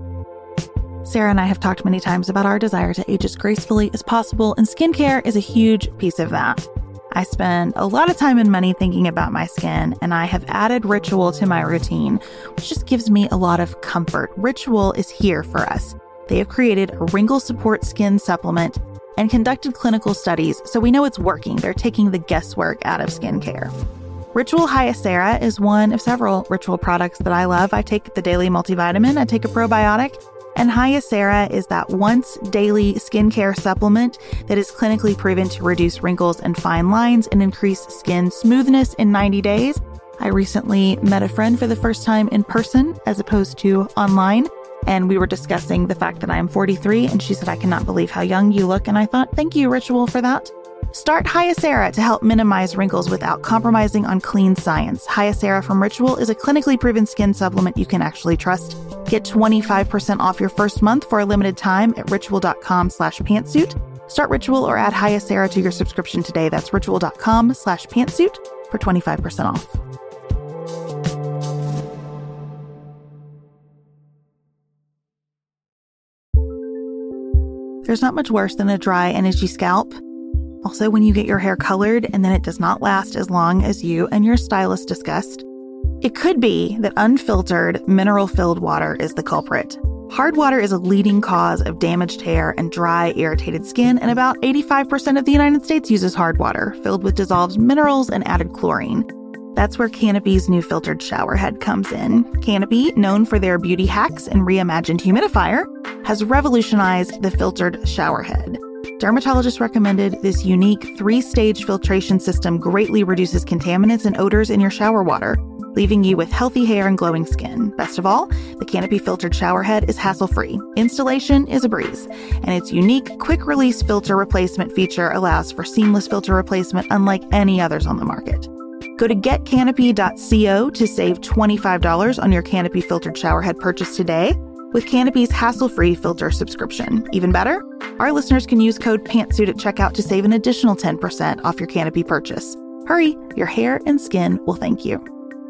Sarah and I have talked many times about our desire to age as gracefully as possible, and skincare is a huge piece of that. I spend a lot of time and money thinking about my skin, and I have added Ritual to my routine, which just gives me a lot of comfort. Ritual is here for us. They have created a wrinkle support skin supplement and conducted clinical studies, so we know it's working. They're taking the guesswork out of skincare. Ritual Hyacera is one of several Ritual products that I love. I take the daily multivitamin, I take a probiotic, and Hyacera is that once daily skincare supplement that is clinically proven to reduce wrinkles and fine lines and increase skin smoothness in ninety days. I recently met a friend for the first time in person as opposed to online, and we were discussing the fact that I am forty-three, and she said, I cannot believe how young you look. And I thought, thank you, Ritual, for that. Start Hyacera to help minimize wrinkles without compromising on clean science. Hyacera from Ritual is a clinically proven skin supplement you can actually trust. Get twenty-five percent off your first month for a limited time at ritual.com slash pantsuit. Start Ritual or add Hyacera to your subscription today. That's ritual.com slash pantsuit for twenty-five percent off. There's not much worse than a dry and itchy scalp. Also, when you get your hair colored and then it does not last as long as you and your stylist discussed. It could be that unfiltered, mineral-filled water is the culprit. Hard water is a leading cause of damaged hair and dry, irritated skin, and about eighty-five percent of the United States uses hard water, filled with dissolved minerals and added chlorine. That's where Canopy's new filtered shower head comes in. Canopy, known for their beauty hacks and reimagined humidifier, has revolutionized the filtered shower head. Dermatologists recommended this unique three-stage filtration system greatly reduces contaminants and odors in your shower water, leaving you with healthy hair and glowing skin. Best of all, the Canopy filtered shower head is hassle-free. Installation is a breeze, and its unique quick-release filter replacement feature allows for seamless filter replacement unlike any others on the market. Go to get canopy dot co to save twenty-five dollars on your Canopy filtered showerhead purchase today with Canopy's hassle-free filter subscription. Even better, our listeners can use code PANTSUIT at checkout to save an additional ten percent off your Canopy purchase. Hurry, your hair and skin will thank you.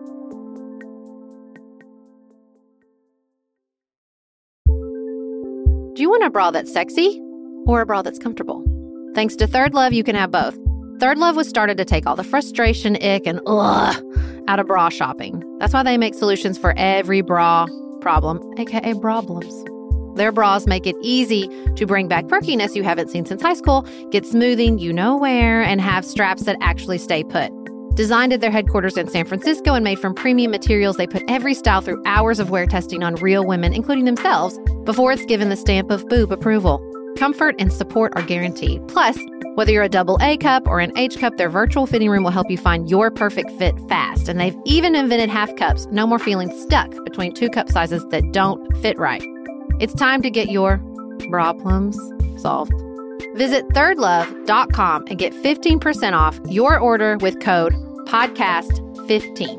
Do you want a bra that's sexy or a bra that's comfortable? Thanks to Third Love, you can have both. Third Love was started to take all the frustration, ick, and ugh out of bra shopping. That's why they make solutions for every bra problem, aka problems. Their bras make it easy to bring back perkiness you haven't seen since high school, get smoothing you know where, and have straps that actually stay put. Designed at their headquarters in San Francisco and made from premium materials, they put every style through hours of wear testing on real women, including themselves, before it's given the stamp of boob approval. Comfort and support are guaranteed. Plus, whether you're a double A cup or an H cup, their virtual fitting room will help you find your perfect fit fast. And they've even invented half cups. No more feeling stuck between two cup sizes that don't fit right. It's time to get your problems solved. Visit third love dot com and get fifteen percent off your order with code podcast fifteen.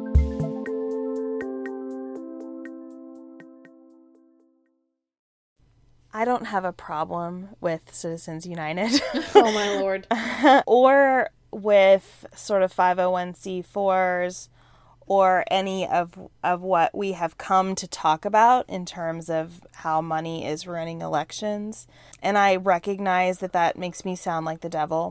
I don't have a problem with Citizens United. Oh, my Lord. Or with sort of five oh one c fours or any of of what we have come to talk about in terms of how money is ruining elections. And I recognize that that makes me sound like the devil.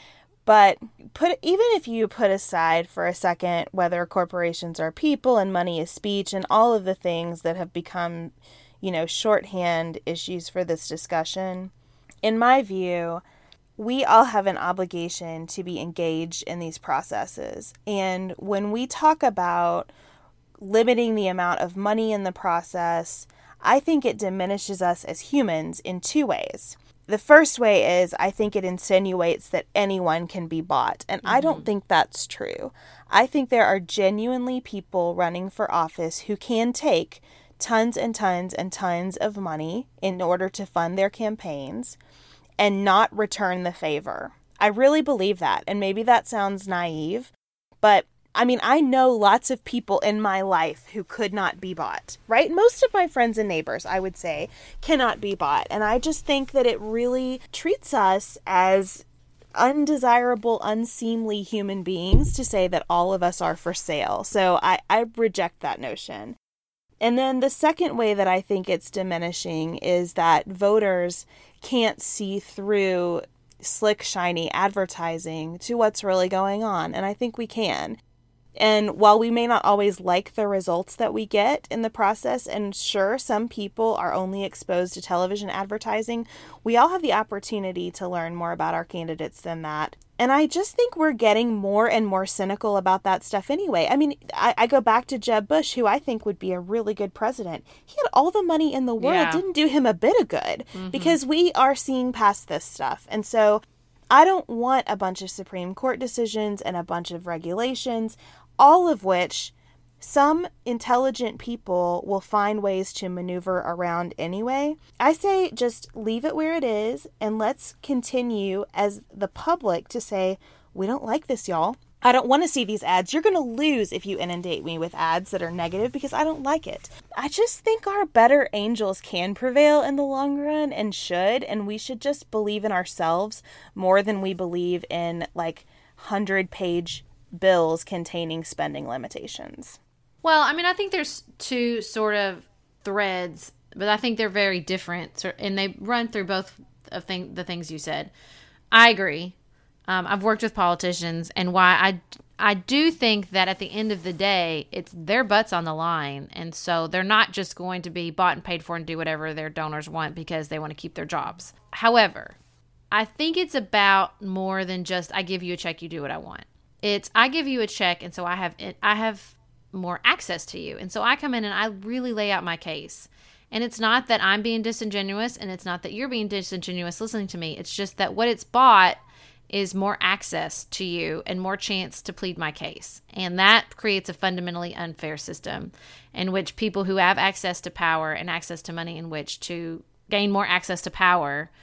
But put even if you put aside for a second whether corporations are people and money is speech and all of the things that have become, you know, shorthand issues for this discussion, in my view, we all have an obligation to be engaged in these processes. And when we talk about limiting the amount of money in the process, I think it diminishes us as humans in two ways. The first way is I think it insinuates that anyone can be bought. And mm-hmm. I don't think that's true. I think there are genuinely people running for office who can take tons and tons and tons of money in order to fund their campaigns and not return the favor. I really believe that. And maybe that sounds naive, but I mean, I know lots of people in my life who could not be bought, right? Most of my friends and neighbors, I would say, cannot be bought. And I just think that it really treats us as undesirable, unseemly human beings to say that all of us are for sale. So I, I reject that notion. And then the second way that I think it's diminishing is that voters can't see through slick, shiny advertising to what's really going on. And I think we can. And while we may not always like the results that we get in the process, and sure, some people are only exposed to television advertising, we all have the opportunity to learn more about our candidates than that. And I just think we're getting more and more cynical about that stuff anyway. I mean, I, I go back to Jeb Bush, who I think would be a really good president. He had all the money in the world. Yeah. It didn't do him a bit of good mm-hmm. because we are seeing past this stuff. And so I don't want a bunch of Supreme Court decisions and a bunch of regulations, all of which some intelligent people will find ways to maneuver around anyway. I say just leave it where it is and let's continue as the public to say, we don't like this, y'all. I don't want to see these ads. You're going to lose if you inundate me with ads that are negative because I don't like it. I just think our better angels can prevail in the long run and should, and we should just believe in ourselves more than we believe in like hundred-page bills containing spending limitations. Well, I mean, I think there's two sort of threads, but I think they're very different, and they run through both of thing, the things you said. I agree. Um, I've worked with politicians, and why I, I do think that at the end of the day, it's their butts on the line, and so they're not just going to be bought and paid for and do whatever their donors want because they want to keep their jobs. However, I think it's about more than just I give you a check, you do what I want. It's I give you a check, and so I have I have more access to you. And so I come in and I really lay out my case. And it's not that I'm being disingenuous, and it's not that you're being disingenuous listening to me. It's just that what it's bought is more access to you and more chance to plead my case. And that creates a fundamentally unfair system in which people who have access to power and access to money in which to gain more access to power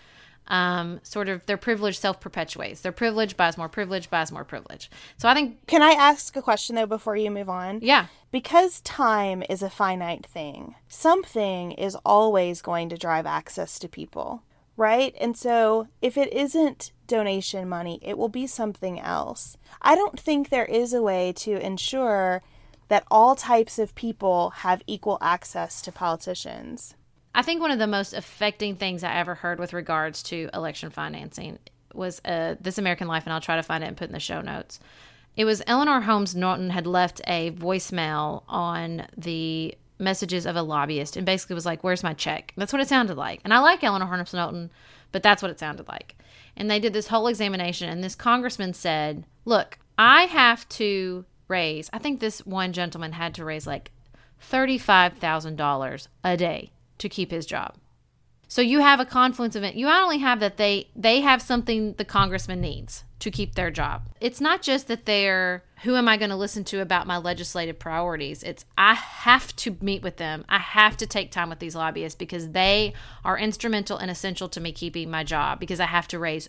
um, sort of their privilege self-perpetuates. Their privilege buys more privilege, buys more privilege. So I think... Can I ask a question, though, before you move on? Yeah. Because time is a finite thing, something is always going to drive access to people, right? And so if it isn't donation money, it will be something else. I don't think there is a way to ensure that all types of people have equal access to politicians. I think one of the most affecting things I ever heard with regards to election financing was uh, This American Life, and I'll try to find it and put in the show notes. It was Eleanor Holmes Norton had left a voicemail on the messages of a lobbyist and basically was like, where's my check? That's what it sounded like. And I like Eleanor Holmes Norton, but that's what it sounded like. And they did this whole examination, and this congressman said, look, I have to raise, I think this one gentleman had to raise like thirty-five thousand dollars a day to keep his job. So you have a confluence event. You not only have that they they have something the congressman needs to keep their job. It's not just that they're, who am I going to listen to about my legislative priorities? It's, I have to meet with them. I have to take time with these lobbyists because they are instrumental and essential to me keeping my job, because I have to raise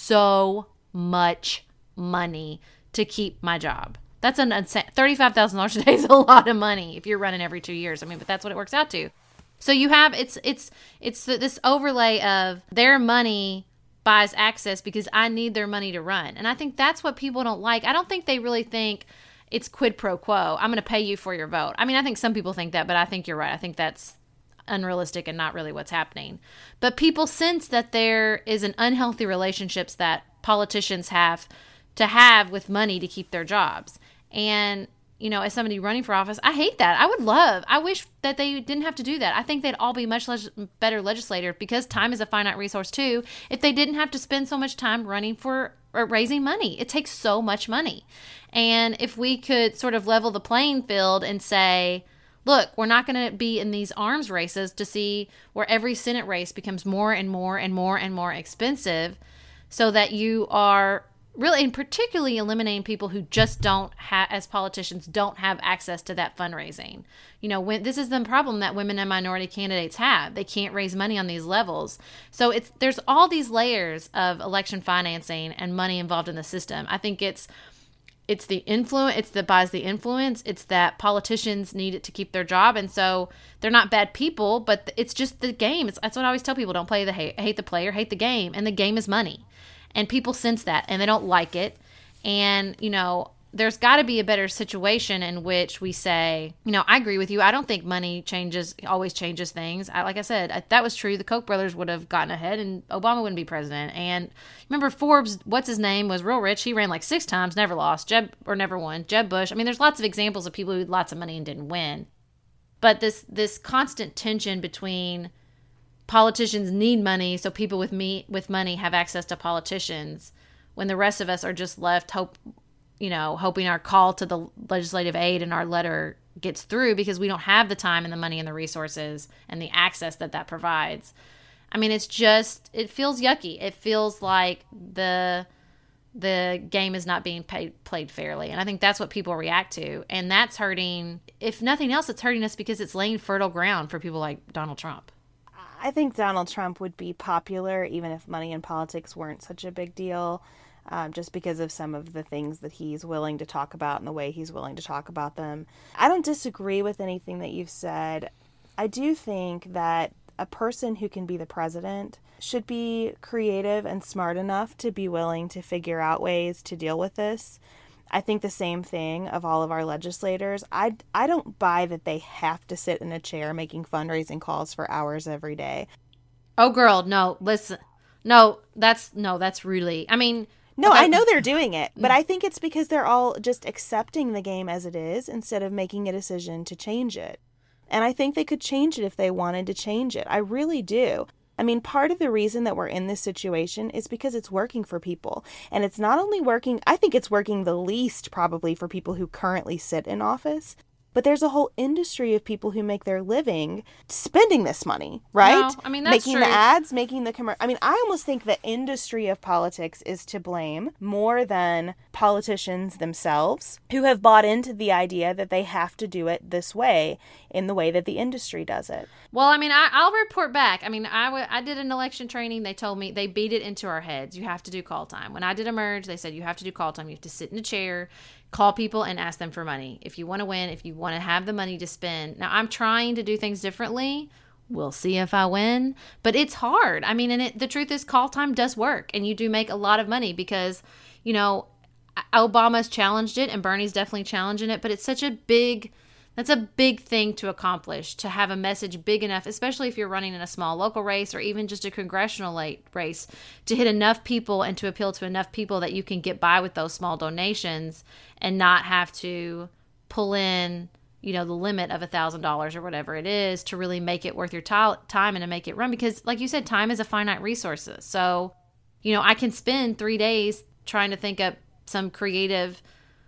so much money to keep my job. That's an insane, thirty-five thousand dollars a day is a lot of money if you're running every two years. I mean, but that's what it works out to. So you have, it's, it's, it's this overlay of their money buys access because I need their money to run. And I think that's what people don't like. I don't think they really think it's quid pro quo. I'm going to pay you for your vote. I mean, I think some people think that, but I think you're right. I think that's unrealistic and not really what's happening. But people sense that there is an unhealthy relationships that politicians have to have with money to keep their jobs. And, you know, as somebody running for office, I hate that. I would love, I wish that they didn't have to do that. I think they'd all be much less, better legislators, because time is a finite resource too, if they didn't have to spend so much time running for or raising money. It takes so much money. And if we could sort of level the playing field and say, look, we're not going to be in these arms races to see where every Senate race becomes more and more and more and more expensive, so that you are really, and particularly eliminating people who just don't have, as politicians, don't have access to that fundraising. You know, when this is the problem that women and minority candidates have. They can't raise money on these levels. So it's there's all these layers of election financing and money involved in the system. I think it's it's the influence, it's that buys the influence, it's that politicians need it to keep their job, and so they're not bad people, but it's just the game. It's, that's what I always tell people: don't play the hate, hate the player, hate the game, and the game is money. And people sense that, and they don't like it. And, you know, there's got to be a better situation in which we say, you know, I agree with you. I don't think money changes, always changes things. I, like I said, if that was true, the Koch brothers would have gotten ahead and Obama wouldn't be president. And remember Forbes, what's his name, was real rich. He ran like six times, never lost, Jeb, or never won. Jeb Bush. I mean, there's lots of examples of people who had lots of money and didn't win. But this this constant tension between politicians need money, so people with me with money have access to politicians, when the rest of us are just left hope, you know, hoping our call to the legislative aid and our letter gets through because we don't have the time and the money and the resources and the access that that provides. I mean, it's just, it feels yucky. It feels like the the game is not being paid, played fairly. And I think that's what people react to. And that's hurting, if nothing else, it's hurting us because it's laying fertile ground for people like Donald Trump. I think Donald Trump would be popular even if money in politics weren't such a big deal, um, just because of some of the things that he's willing to talk about and the way he's willing to talk about them. I don't disagree with anything that you've said. I do think that a person who can be the president should be creative and smart enough to be willing to figure out ways to deal with this. I think the same thing of all of our legislators. I, I don't buy that they have to sit in a chair making fundraising calls for hours every day. Oh, girl, no, listen. No, that's, no, that's really, I mean. No, okay. I know they're doing it, but I think it's because they're all just accepting the game as it is instead of making a decision to change it. And I think they could change it if they wanted to change it. I really do. I mean, part of the reason that we're in this situation is because it's working for people. And it's not only working, I think it's working the least probably for people who currently sit in office. but there's a whole industry of people who make their living spending this money, right? No, I mean, that's making true. the ads, making the commercial. I mean, I almost think the industry of politics is to blame more than politicians themselves, who have bought into the idea that they have to do it this way, in the way that the industry does it. Well, I mean, I, I'll report back. I mean, I, w- I did an election training. They told me, they beat it into our heads. You have to do call time. When I did Emerge, they said you have to do call time. You have to sit in a chair, call people, and ask them for money. If you want to win, if you want to have the money to spend. Now, I'm trying to do things differently. We'll see if I win. But it's hard. I mean, and it, the truth is call time does work. And you do make a lot of money because, you know, Obama's challenged it and Bernie's definitely challenging it. But it's such a big... That's a big thing to accomplish, to have a message big enough, especially if you're running in a small local race or even just a congressional race, to hit enough people and to appeal to enough people that you can get by with those small donations and not have to pull in, you know, the limit of one thousand dollars or whatever it is to really make it worth your t- time and to make it run. Because, like you said, time is a finite resource. So, you know, I can spend three days trying to think up some creative,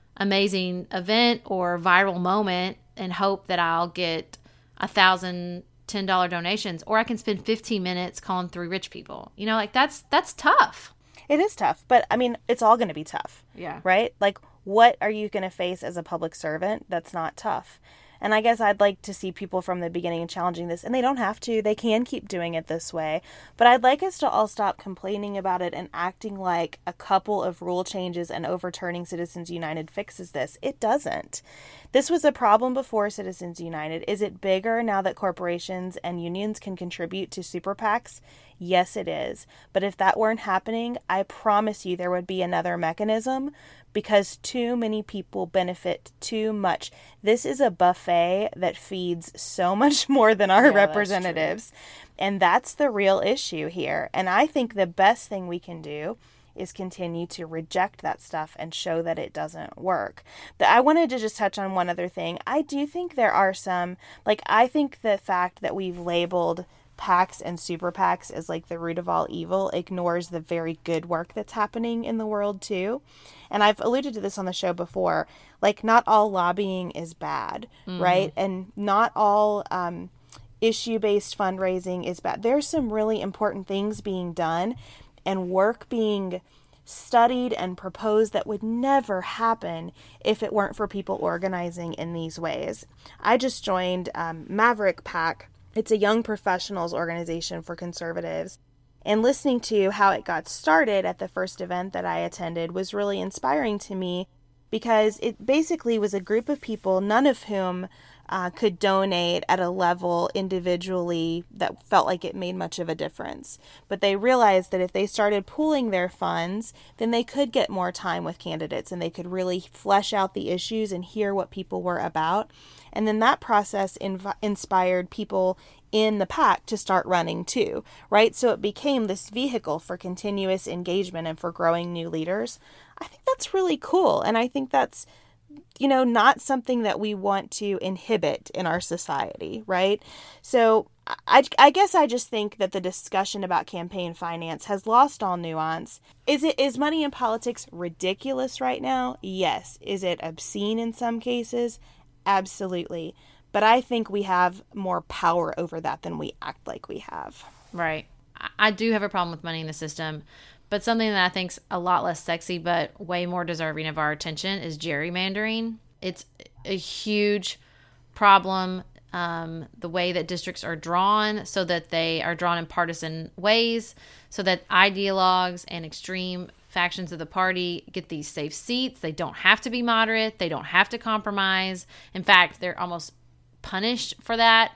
amazing event or viral moment and hope that I'll get a thousand ten dollar donations, or I can spend fifteen minutes calling three rich people. You know, like that's that's tough. It is tough, but I mean, it's all going to be tough. Yeah. Right? Like, what are you going to face as a public servant that's not tough? And I guess I'd like to see people from the beginning challenging this, and they don't have to. They can keep doing it this way. But I'd like us to all stop complaining about it and acting like a couple of rule changes and overturning Citizens United fixes this. It doesn't. This was a problem before Citizens United. Is it bigger now that corporations and unions can contribute to super PACs? Yes, it is. But if that weren't happening, I promise you there would be another mechanism, because too many people benefit too much. This is a buffet that feeds so much more than our Yeah, representatives. that's and that's the real issue here. And I think the best thing we can do is continue to reject that stuff and show that it doesn't work. But I wanted to just touch on one other thing. I do think there are some, like, I think the fact that we've labeled PACs and super PACs as like the root of all evil ignores the very good work that's happening in the world too. And I've alluded to this on the show before, like, not all lobbying is bad, mm-hmm. right? And not all um, issue-based fundraising is bad. There's some really important things being done and work being studied and proposed that would never happen if it weren't for people organizing in these ways. I just joined um, Maverick PAC. It's a young professionals organization for conservatives. And listening to how it got started at the first event that I attended was really inspiring to me, because it basically was a group of people, none of whom uh, could donate at a level individually that felt like it made much of a difference. But they realized that if they started pooling their funds, then they could get more time with candidates and they could really flesh out the issues and hear what people were about. And then that process inv- inspired people in the PAC to start running too, right? So it became this vehicle for continuous engagement and for growing new leaders. I think that's really cool. And I think that's, you know, not something that we want to inhibit in our society, right? So I, I guess I just think that the discussion about campaign finance has lost all nuance. Is it, is money in politics ridiculous right now? Yes. Is it obscene in some cases? Absolutely. But I think we have more power over that than we act like we have. Right. I do have a problem with money in the system, but something that I think's a lot less sexy but way more deserving of our attention is gerrymandering. It's a huge problem, um, the way that districts are drawn, so that they are drawn in partisan ways, so that ideologues and extreme factions of the party get these safe seats. They don't have to be moderate. They don't have to compromise. In fact, they're almost punished for that.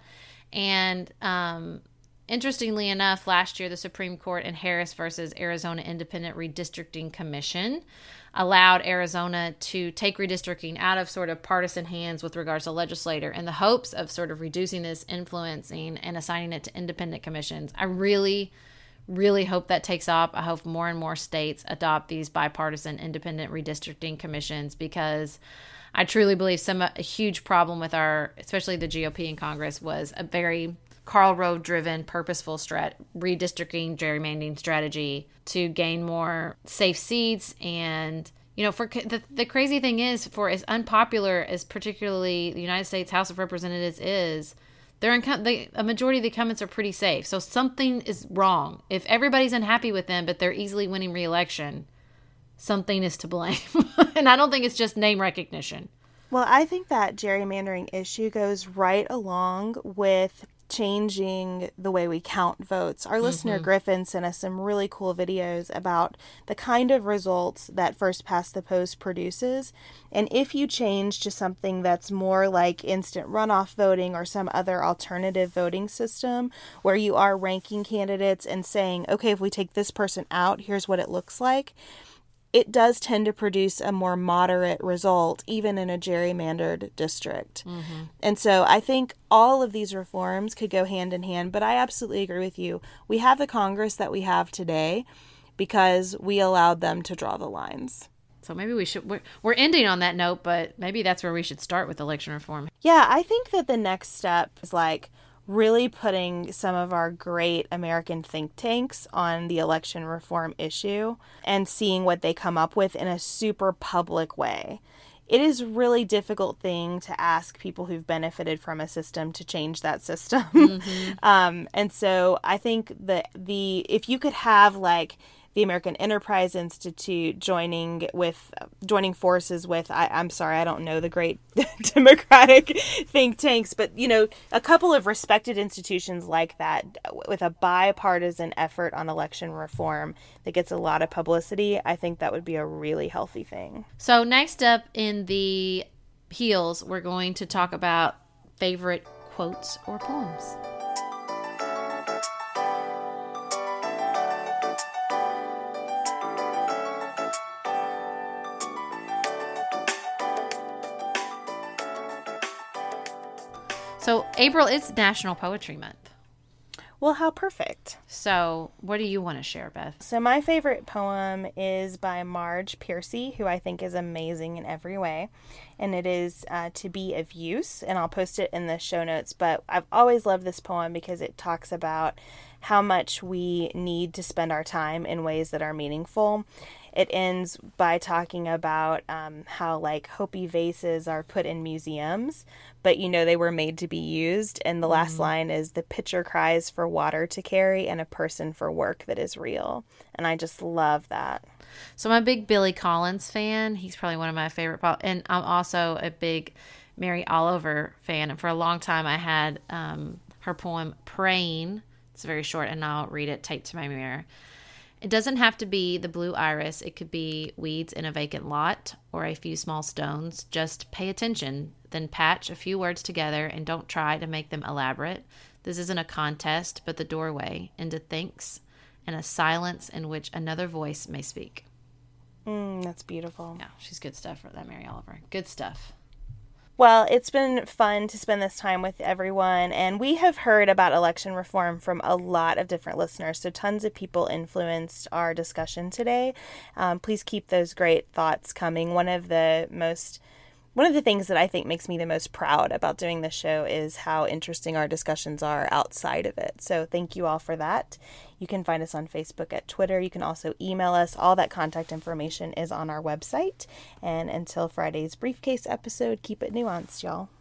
And um, interestingly enough, last year, the Supreme Court in Harris versus Arizona Independent Redistricting Commission allowed Arizona to take redistricting out of sort of partisan hands with regards to legislator in the hopes of sort of reducing this influencing and assigning it to independent commissions. I really, really hope that takes off. I hope more and more states adopt these bipartisan independent redistricting commissions, because I truly believe some a huge problem with our, especially the G O P in Congress, was a very Karl Rove-driven, purposeful strat redistricting, gerrymandering strategy to gain more safe seats and, you you know, for the, the crazy thing is, for as unpopular as particularly the United States House of Representatives is, they're in, they, a majority of the incumbents are pretty safe. So something is wrong. If everybody's unhappy with them, but they're easily winning re-election, something is to blame. And I don't think it's just name recognition. Well, I think that gerrymandering issue goes right along with changing the way we count votes. Our mm-hmm. listener Griffin sent us some really cool videos about the kind of results that First Past the Post produces. And if you change to something that's more like instant runoff voting or some other alternative voting system where you are ranking candidates and saying, okay, if we take this person out, here's what it looks like, it does tend to produce a more moderate result, even in a gerrymandered district. Mm-hmm. And so I think all of these reforms could go hand in hand, but I absolutely agree with you. We have the Congress that we have today because we allowed them to draw the lines. So maybe we should, we're, we're ending on that note, but maybe that's where we should start with election reform. Yeah, I think that the next step is like really putting some of our great American think tanks on the election reform issue and seeing what they come up with in a super public way. It is a really difficult thing to ask people who've benefited from a system to change that system. Mm-hmm. um, and so I think that the if you could have like the American Enterprise Institute joining with joining forces with, I, I'm sorry, I don't know the great Democratic think tanks, but, you know, a couple of respected institutions like that with a bipartisan effort on election reform that gets a lot of publicity, I think that would be a really healthy thing. So next up in the heels, we're going to talk about favorite quotes or poems. So April is National Poetry Month. Well, how perfect. So what do you want to share, Beth? So my favorite poem is by Marge Piercy, who I think is amazing in every way. And it is uh, To Be of Use. And I'll post it in the show notes. But I've always loved this poem because it talks about how much we need to spend our time in ways that are meaningful. It ends by talking about um, how, like, Hopi vases are put in museums, but, you know, they were made to be used. And the mm-hmm. last line is, the pitcher cries for water to carry and a person for work that is real. And I just love that. So I'm a big Billy Collins fan. He's probably one of my favorite. Po- and I'm also a big Mary Oliver fan. And for a long time, I had um, her poem, Praying. It's very short, and I'll read it taped to my mirror. It doesn't have to be the blue iris. It could be weeds in a vacant lot or a few small stones. Just pay attention, then patch a few words together and don't try to make them elaborate. This isn't a contest, but the doorway into thanks and a silence in which another voice may speak. Mm, that's beautiful. Yeah, she's good stuff for that, Mary Oliver. Good stuff. Well, it's been fun to spend this time with everyone, and we have heard about election reform from a lot of different listeners, so tons of people influenced our discussion today. Um, please keep those great thoughts coming. One of the most One of the things that I think makes me the most proud about doing this show is how interesting our discussions are outside of it. So thank you all for that. You can find us on Facebook, at Twitter. You can also email us. All that contact information is on our website. And until Friday's Briefcase episode, keep it nuanced, y'all.